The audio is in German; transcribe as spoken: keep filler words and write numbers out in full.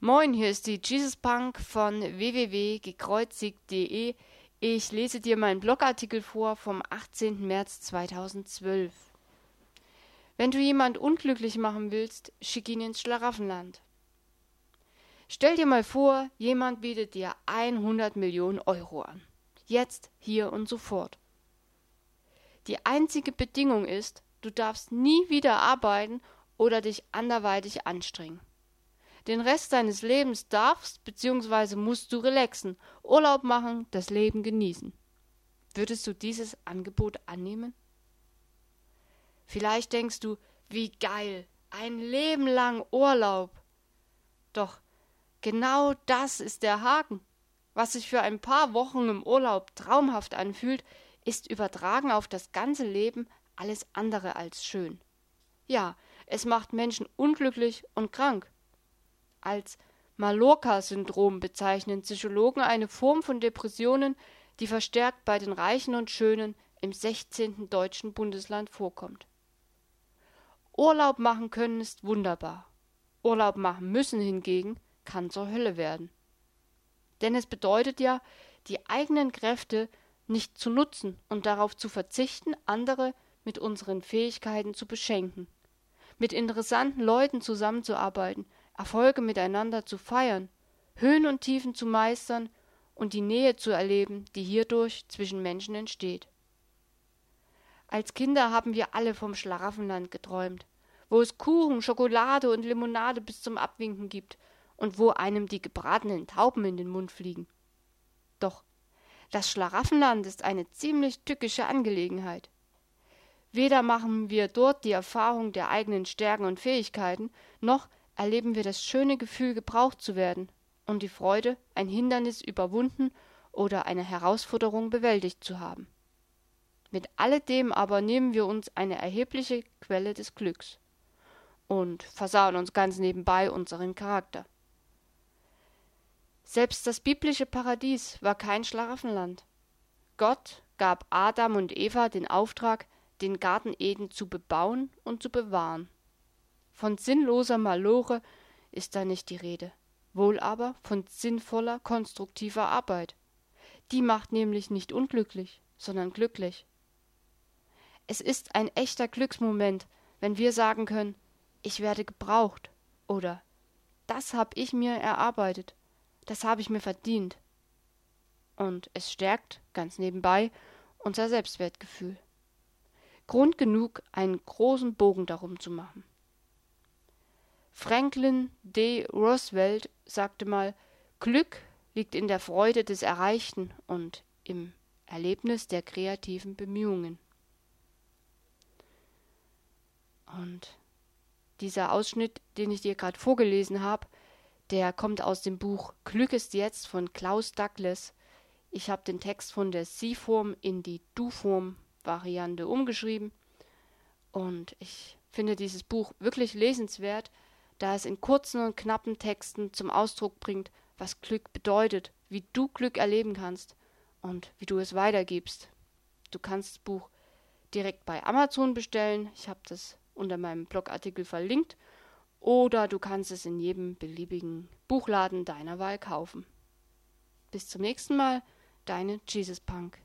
Moin, hier ist die Jesus Punk von w w w punkt gekreuzigt punkt de. Ich lese dir meinen Blogartikel vor vom achtzehnten März zweitausendzwölf. Wenn du jemand unglücklich machen willst, schick ihn ins Schlaraffenland. Stell dir mal vor, jemand bietet dir hundert Millionen Euro an. Jetzt, hier und sofort. Die einzige Bedingung ist, du darfst nie wieder arbeiten oder dich anderweitig anstrengen. Den Rest deines Lebens darfst bzw. musst du relaxen, Urlaub machen, das Leben genießen. Würdest du dieses Angebot annehmen? Vielleicht denkst du, wie geil, ein Leben lang Urlaub. Doch genau das ist der Haken. Was sich für ein paar Wochen im Urlaub traumhaft anfühlt, ist übertragen auf das ganze Leben alles andere als schön. Ja, es macht Menschen unglücklich und krank. Als Mallorca-Syndrom bezeichnen Psychologen eine Form von Depressionen, die verstärkt bei den Reichen und Schönen im sechzehnten deutschen Bundesland vorkommt. Urlaub machen können ist wunderbar. Urlaub machen müssen hingegen kann zur Hölle werden. Denn es bedeutet ja, die eigenen Kräfte nicht zu nutzen und darauf zu verzichten, andere mit unseren Fähigkeiten zu beschenken, mit interessanten Leuten zusammenzuarbeiten, Erfolge miteinander zu feiern, Höhen und Tiefen zu meistern und die Nähe zu erleben, die hierdurch zwischen Menschen entsteht. Als Kinder haben wir alle vom Schlaraffenland geträumt, wo es Kuchen, Schokolade und Limonade bis zum Abwinken gibt und wo einem die gebratenen Tauben in den Mund fliegen. Doch das Schlaraffenland ist eine ziemlich tückische Angelegenheit. Weder machen wir dort die Erfahrung der eigenen Stärken und Fähigkeiten, noch erleben wir das schöne Gefühl, gebraucht zu werden und die Freude, ein Hindernis überwunden oder eine Herausforderung bewältigt zu haben. Mit alledem aber nehmen wir uns eine erhebliche Quelle des Glücks und versauen uns ganz nebenbei unseren Charakter. Selbst das biblische Paradies war kein Schlaraffenland. Gott gab Adam und Eva den Auftrag, den Garten Eden zu bebauen und zu bewahren. Von sinnloser Malore ist da nicht die Rede, wohl aber von sinnvoller, konstruktiver Arbeit. Die macht nämlich nicht unglücklich, sondern glücklich. Es ist ein echter Glücksmoment, wenn wir sagen können, ich werde gebraucht oder das habe ich mir erarbeitet, das habe ich mir verdient. Und es stärkt, ganz nebenbei, unser Selbstwertgefühl. Grund genug, einen großen Bogen darum zu machen. Franklin D. Roosevelt sagte mal, Glück liegt in der Freude des Erreichten und im Erlebnis der kreativen Bemühungen. Und dieser Ausschnitt, den ich dir gerade vorgelesen habe, der kommt aus dem Buch Glück ist jetzt von Klaus Douglas. Ich habe den Text von der Sie-Form in die Du-Form-Variante umgeschrieben und ich finde dieses Buch wirklich lesenswert, da es in kurzen und knappen Texten zum Ausdruck bringt, was Glück bedeutet, wie du Glück erleben kannst und wie du es weitergibst. Du kannst das Buch direkt bei Amazon bestellen, ich habe das unter meinem Blogartikel verlinkt, oder du kannst es in jedem beliebigen Buchladen deiner Wahl kaufen. Bis zum nächsten Mal, deine Jesus Punk.